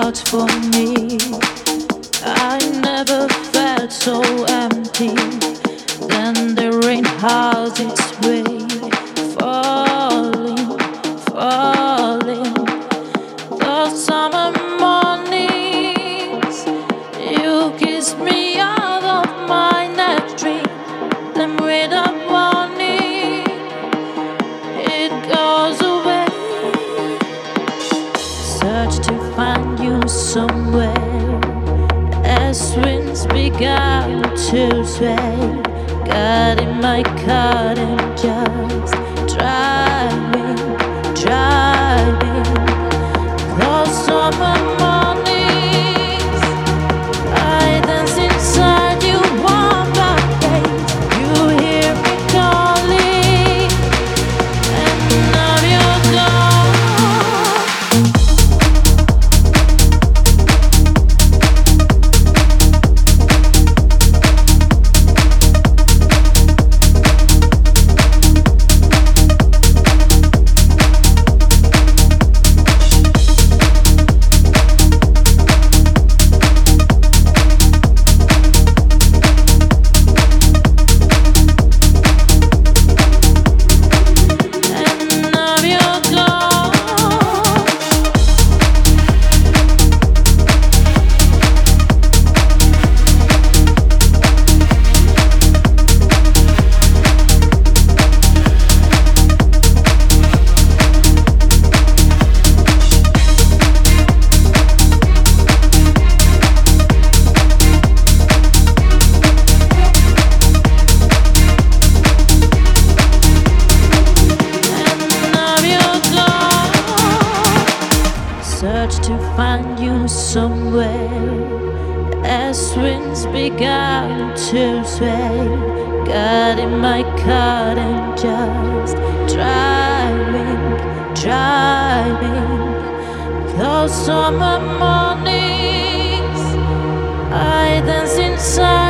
heart for me. I never felt so empty. Then the rain has its way, falling, falling. The summer mornings, you kiss me out of my night dream. Then without warning, it goes away. Search to find you somewhere as winds began to sway. Got in my car and just driving, driving. Those summer mornings, I dance inside you warm face. You hear me calling, and now you're gone. Search to find you somewhere as winds began to sway. Got in my car and just driving, driving. Those summer mornings, I dance inside